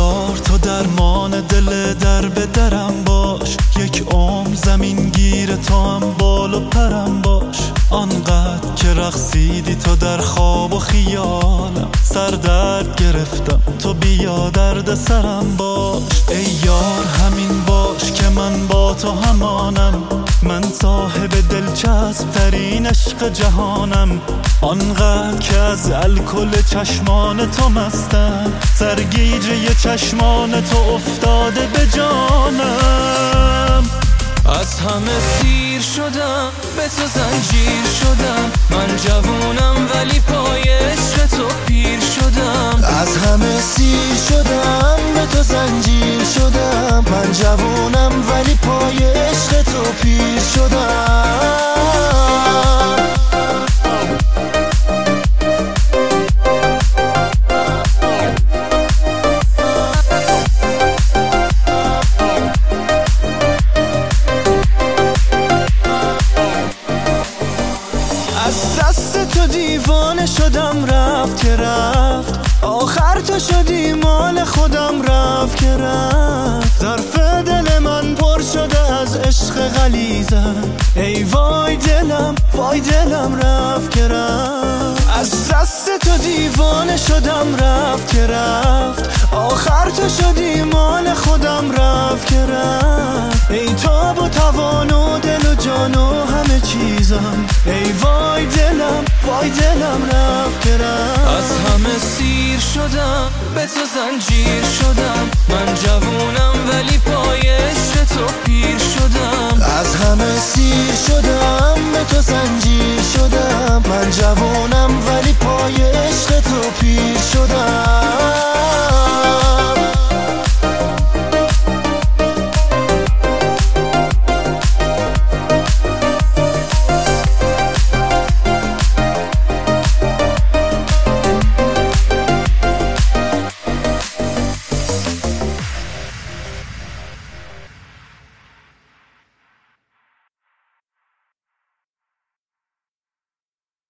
یار تو درمان دل در به درم باش، یک عمر زمین گیر تو هم بال و پرم باش. آنقدر که رقصیدی تو در خواب و خیالم، سر درد گرفتم تو بیا درد سرم باش. ای یار همین باش که من با تو همانم، من صاحب دلچسب ترین عشق جهانم. آنقدر که از الکل چشمان تو مستم، سرگیجه چشمان تو افتاده به جانم. از همه سیر شدم، به تو زنجیر شدم، من جوونم ولی پای عشق تو پیر شدم. از همه سیر شدم، به تو زنجیر شدم، من جوونم ولی پای عشق تو پیر شدم. از دست تو دیوانه شدم، رفت که رفت، آخر تو شدی مال خودم، رفت که رفت. ظرف دل من پر شده از عشق غلیظم، ای وای دلم وای دلم، رفت که رفت. از دست تو دیوانه شدم، رفت که رفت، آخر تو شدی مال خودم، رفت که رفت. ای تاب و توان و دل و جان و همه چیزم، ای وای دلم وای دلم، رفت که رفت. از همه سیر شدم، به تو زنجیر شدم، من جوونم ولی پای عشق تو پیر شدم. از همه سیر شدم، به تو زنجیر شدم، من جوونم